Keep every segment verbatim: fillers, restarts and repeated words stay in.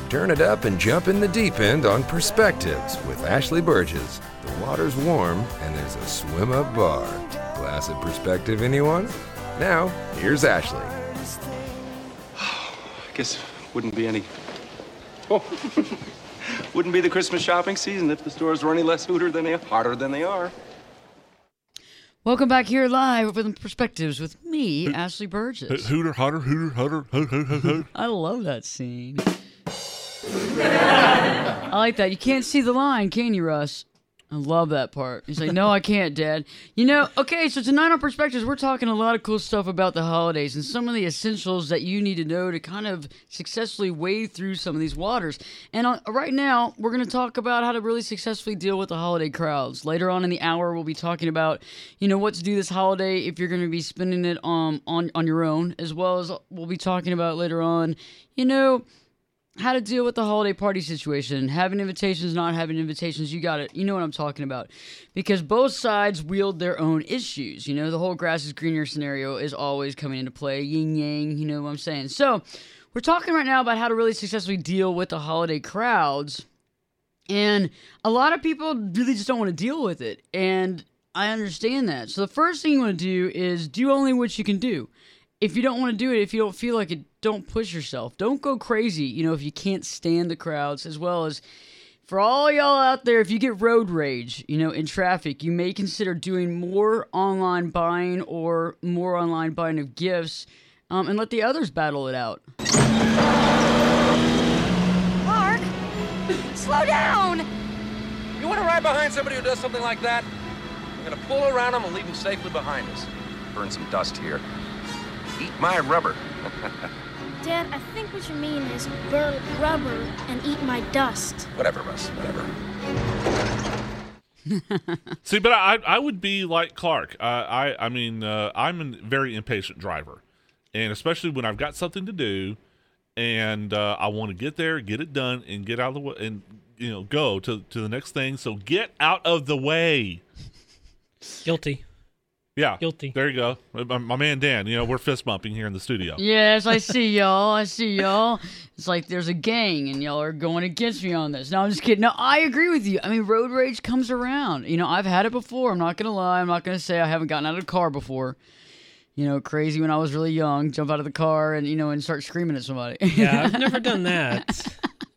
Turn it up and jump in the deep end on Perspectives with Ashley Burgess. The water's warm and there's a swim-up bar. Glass of Perspective, anyone? Now, here's Ashley. I guess wouldn't be any... Oh. Wouldn't be the Christmas shopping season if the stores were any less hooter than they are, hotter than they are. Welcome back here live with Perspectives with me, Ashley Burgess. Hooter, hotter, hooter, hotter, hoot, hoot, hoot, hoot. I love that scene. I like that. You can't see the line, can you, Russ? I love that part. He's like, no, I can't, Dad. You know, okay, so tonight on Perspectives, we're talking a lot of cool stuff about the holidays and some of the essentials that you need to know to kind of successfully wade through some of these waters. And on, right now, we're going to talk about how to really successfully deal with the holiday crowds. Later on in the hour, we'll be talking about, you know, what to do this holiday if you're going to be spending it um, on, on your own, as well as we'll be talking about later on, you know, how to deal with the holiday party situation, having invitations, not having invitations. You got it. You know what I'm talking about. Because both sides wield their own issues. You know, the whole grass is greener scenario is always coming into play. Yin yang, you know what I'm saying. So we're talking right now about how to really successfully deal with the holiday crowds. And a lot of people really just don't want to deal with it. And I understand that. So the first thing you want to do is do only what you can do. If you don't want to do it, if you don't feel like it, don't push yourself. Don't go crazy, you know, if you can't stand the crowds, as well as for all y'all out there, if you get road rage, you know, in traffic, you may consider doing more online buying or more online buying of gifts um, and let the others battle it out. Mark, slow down! You want to ride behind somebody who does something like that? We're going to pull around them and leave them safely behind us. Burn some dust here. Eat my rubber. Dad, I think what you mean is burn rubber and eat my dust. Whatever, Russ, whatever. See, but I I would be like Clark. Uh, I I mean, uh, I'm a very impatient driver, and especially when I've got something to do, and uh, I want to get there, get it done, and get out of the way, and you know, go to to the next thing. So get out of the way. Guilty. Yeah, Guilty. There you go. My, my man Dan, you know, we're fist bumping here in the studio. Yes, I see y'all. I see y'all. It's like there's a gang and y'all are going against me on this. No, I'm just kidding. No, I agree with you. I mean, road rage comes around. You know, I've had it before. I'm not going to lie. I'm not going to say I haven't gotten out of the car before. You know, crazy when I was really young, jump out of the car and, you know, and start screaming at somebody. Yeah, I've never done that.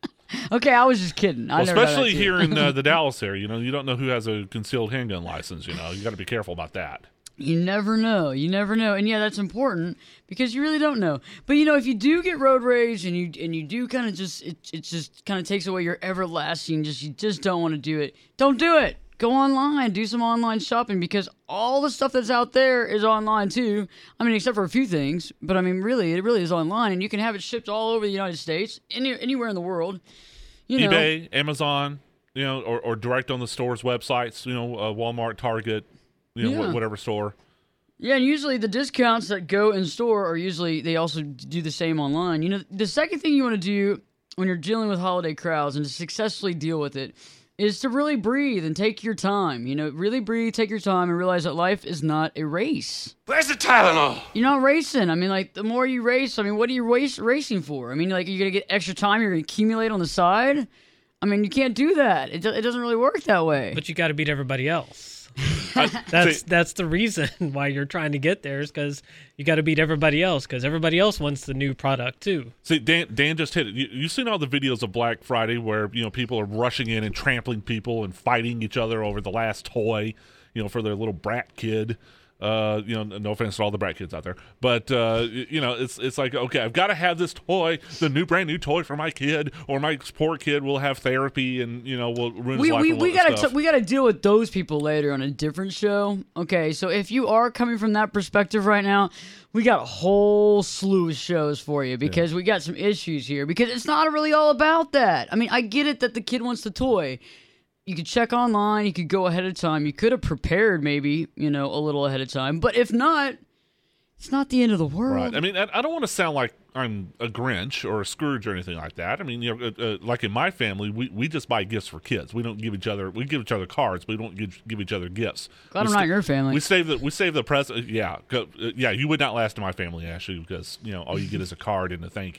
Okay, I was just kidding. I well, never especially here in uh, the Dallas area, you know, you don't know who has a concealed handgun license, you know. You got to be careful about that. You never know. You never know. And yeah, that's important because you really don't know. But you know, if you do get road rage and you and you do kind of just it it just kind of takes away your everlasting just you just don't want to do it. Don't do it. Go online, do some online shopping because all the stuff that's out there is online too. I mean, except for a few things, but I mean, really, it really is online and you can have it shipped all over the United States, any, anywhere in the world. You know, eBay, Amazon, you know, or, or direct on the store's websites, you know, uh, Walmart, Target, you know, Yeah. wh- whatever store. Yeah, and usually the discounts that go in store are usually, they also do the same online. You know, the second thing you want to do when you're dealing with holiday crowds and to successfully deal with it is to really breathe and take your time. You know, really breathe, take your time, and realize that life is not a race. Where's the Tylenol? You're not racing. I mean, like, the more you race, I mean, what are you race, racing for? I mean, like, you're going to get extra time, you're going to accumulate on the side? I mean, you can't do that. It, do- it doesn't really work that way. But you got to beat everybody else. I- That's see, that's the reason why you're trying to get there is because you got to beat everybody else because everybody else wants the new product too. see, Dan, Dan just hit it. You, you've seen all the videos of Black Friday where, you know, people are rushing in and trampling people and fighting each other over the last toy, you know, for their little brat kid. Uh, you know, no offense to all the brat kids out there, but uh, you know, it's it's like, okay, I've got to have this toy, the new brand new toy for my kid, or my poor kid will have therapy and you know will ruin we his life. we, and we all that gotta stuff. t- we gotta deal with those people later on a different show. Okay, so if you are coming from that perspective right now, we got a whole slew of shows for you because we got some issues here because it's not really all about that. I mean, I get it that the kid wants the toy. You could check online. You could go ahead of time. You could have prepared maybe, you know, a little ahead of time. But if not, it's not the end of the world. Right. I mean, I, I don't want to sound like I'm a Grinch or a Scrooge or anything like that. I mean, you know, uh, uh, like in my family, we, we just buy gifts for kids. We don't give each other we give each other cards, but we don't give, give each other gifts. Glad we I'm not your family. We save the we save the present. Yeah, 'cause, uh, yeah. You would not last in my family, Ashley, because you know all you get is a card and a thank you.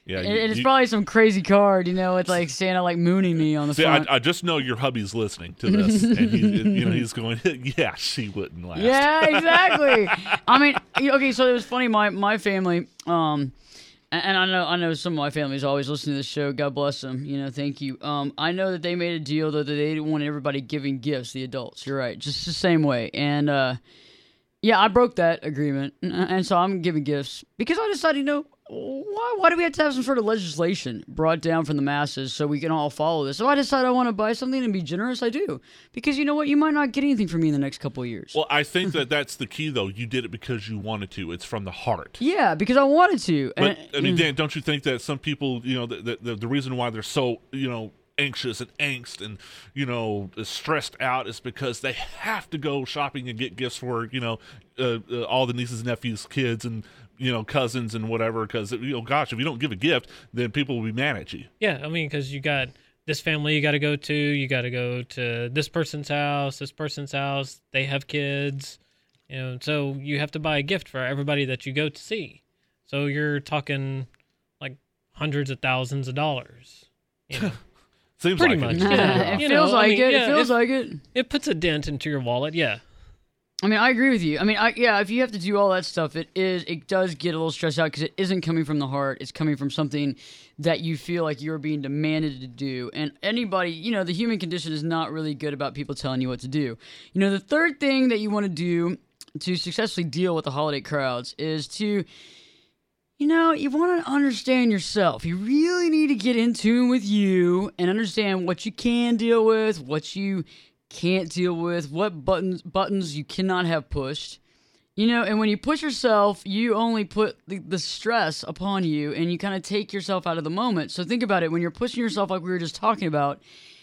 Yeah, And you- it's you- probably some crazy card, you know. It's like Santa like mooning me on the See, I, front. I just know your hubby's listening to this, and he, you know he's going, "Yeah, she wouldn't last." Yeah, exactly. I mean, you- okay, so it was funny. My my family, um, and, and I know I know some of my family's always listening to this show. God bless them. You know, thank you. Um, I know that they made a deal though that they didn't want everybody giving gifts. The adults, you're right, just the same way. And uh, yeah, I broke that agreement, and, and so I'm giving gifts because I decided, you know. Why, why do we have to have some sort of legislation brought down from the masses so we can all follow this? So I decide I want to buy something and be generous, I do. Because you know what? You might not get anything from me in the next couple of years. Well, I think that that's the key, though. You did it because you wanted to. It's from the heart. Yeah, because I wanted to. But, And- I mean, Dan, don't you think that some people, you know, the, the, the reason why they're so, you know, anxious and angst and, you know, stressed out is because they have to go shopping and get gifts for, you know, uh, uh, all the nieces and nephews, kids, and, you know, cousins and whatever. Because, you know, gosh, if you don't give a gift, then people will be mad at you. Yeah, I mean, because you got this family you got to go to, you got to go to this person's house, this person's house. They have kids, you know, so you have to buy a gift for everybody that you go to see. So you're talking like hundreds of thousands of dollars. You know? Seems Pretty like much. it. Yeah. it You feels know, I like mean, it. yeah, it feels if- like it. It puts a dent into your wallet, yeah. I mean, I agree with you. I mean, I, yeah, if you have to do all that stuff, it is, it does get a little stressed out because it isn't coming from the heart. It's coming from something that you feel like you're being demanded to do. And anybody, you know, the human condition is not really good about people telling you what to do. You know, the third thing that you want to do to successfully deal with the holiday crowds is to, you know, you want to understand yourself. You really need to get in tune with you and understand what you can deal with, what you can't deal with, what buttons buttons you cannot have pushed. You know, and when you push yourself, you only put the, the stress upon you and you kind of take yourself out of the moment. So think about it. When you're pushing yourself like we were just talking about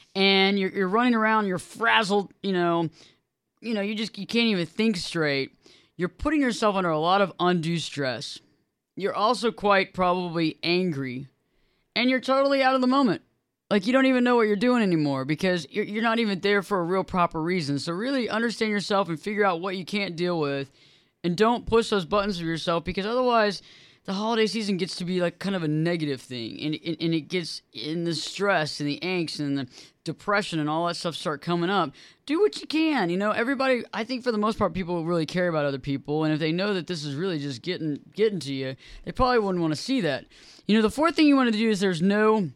and you're, you're running around, you're frazzled, you know, you know, you just you can't even think straight. You're putting yourself under a lot of undue stress. You're also quite probably angry and you're totally out of the moment. Like, you don't even know what you're doing anymore because you're, you're not even there for a real proper reason. So really understand yourself and figure out what you can't deal with. And don't push those buttons for yourself because otherwise the holiday season gets to be like kind of a negative thing. And, and, and it gets in the stress and the angst and the depression and all that stuff start coming up. Do what you can. You know, everybody, I think for the most part, people really care about other people. And if they know that this is really just getting getting to you, they probably wouldn't want to see that. You know, the fourth thing you want to do is there's no...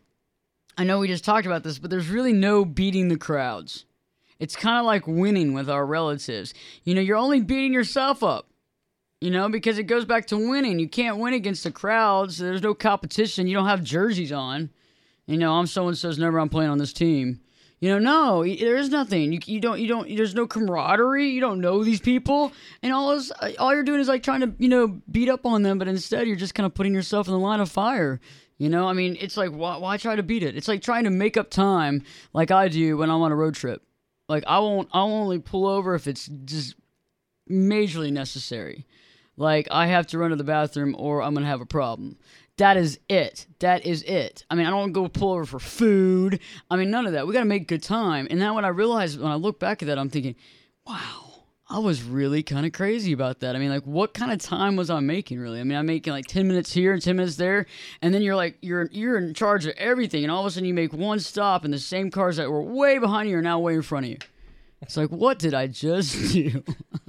I know we just talked about this, but there's really no beating the crowds. It's kind of like winning with our relatives. You know, you're only beating yourself up, you know, because it goes back to winning. You can't win against the crowds. There's no competition. You don't have jerseys on. You know, I'm so-and-so's number, I'm playing on this team. You know, no, there is nothing. You, you don't, you don't, there's no camaraderie. You don't know these people. And all this, all you're doing is like trying to, you know, beat up on them, but instead you're just kind of putting yourself in the line of fire. You know, I mean, it's like, why, why try to beat it? It's like trying to make up time like I do when I'm on a road trip. Like, I won't, I'll only pull over if it's just majorly necessary. Like, I have to run to the bathroom or I'm going to have a problem. That is it. That is it. I mean, I don't go pull over for food. I mean, none of that. We got to make good time. And now when I realize, when I look back at that, I'm thinking, wow. I was really kind of crazy about that. I mean, like, what kind of time was I making, really? I mean, I'm making like ten minutes here and ten minutes there, and then you're like, you're you're in charge of everything, and all of a sudden you make one stop, and the same cars that were way behind you are now way in front of you. It's like, what did I just do?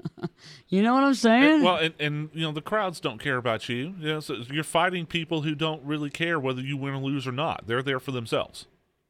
You know what I'm saying? And, well, and, and you know the crowds don't care about you. You know, so you're fighting people who don't really care whether you win or lose or not. They're there for themselves.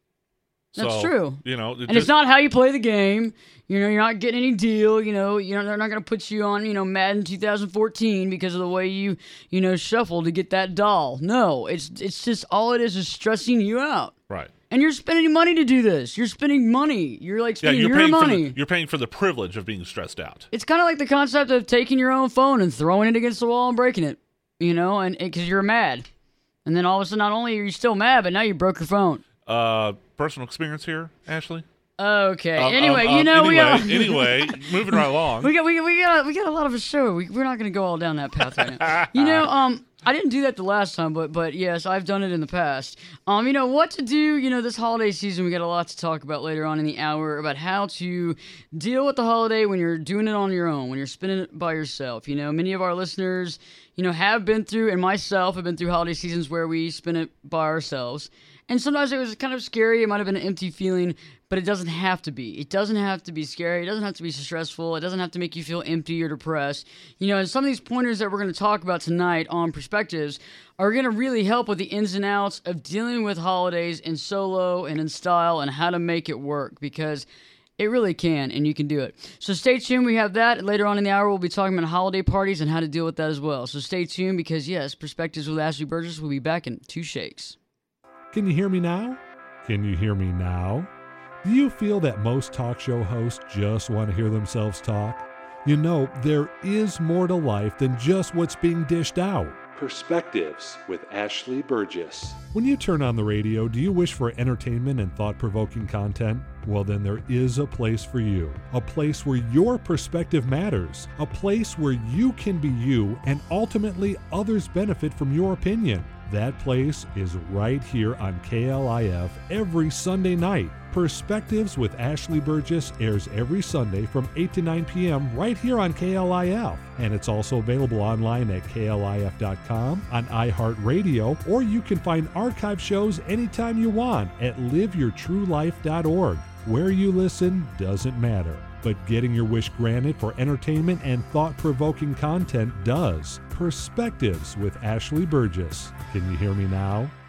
That's So, true. You know, And just- it's not how you play the game. You know, you're not getting any deal. You know, you know they're not going to put you on, you know, Madden two thousand fourteen because of the way you, you know, shuffle to get that doll. No, it's it's just all it is is stressing you out. right. And you're spending money to do this. You're spending money. You're like Yeah, spending you're your paying money. for the, you're paying for the privilege of being stressed out. It's kind of like the concept of taking your own phone and throwing it against the wall and breaking it. You know, and because you're mad, and then all of a sudden, not only are you still mad, but now you broke your phone. Uh, personal experience here, Ashley. Okay. Um, anyway, um, you um, know we anyway, got anyway, moving right along. we got we got we got we got a lot of a show. We, we're not going to go all down that path right now. You know, um, I didn't do that the last time, but but yes, I've done it in the past. Um, you know what to do. You know, this holiday season, we got a lot to talk about later on in the hour about how to deal with the holiday when you're doing it on your own, when you're spending it by yourself. You know, many of our listeners, you know, have been through, and myself have been through holiday seasons where we spend it by ourselves. And sometimes it was kind of scary. It might have been an empty feeling, but it doesn't have to be. It doesn't have to be scary. It doesn't have to be stressful. It doesn't have to make you feel empty or depressed. You know, and some of these pointers that we're going to talk about tonight on Perspectives are going to really help with the ins and outs of dealing with holidays in solo and in style and how to make it work, because it really can, and you can do it. So stay tuned. We have that. Later on in the hour, we'll be talking about holiday parties and how to deal with that as well. So stay tuned because, yes, Perspectives with Ashley Burgess will be back in two shakes. Can you hear me now? Can you hear me now? Do you feel that most talk show hosts just want to hear themselves talk? You know, there is more to life than just what's being dished out. Perspectives with Ashley Burgess. When you turn on the radio, do you wish for entertainment and thought-provoking content? Well, then there is a place for you. A place where your perspective matters. A place where you can be you and ultimately others benefit from your opinion. That place is right here on K L I F every Sunday night. Perspectives with Ashley Burgess airs every Sunday from eight to nine p.m. right here on K L I F. And it's also available online at K L I F dot com, on iHeartRadio, or you can find archive shows anytime you want at live your true life dot org. Where you listen doesn't matter, but getting your wish granted for entertainment and thought-provoking content does. Perspectives with Ashley Burgess. Can you hear me now?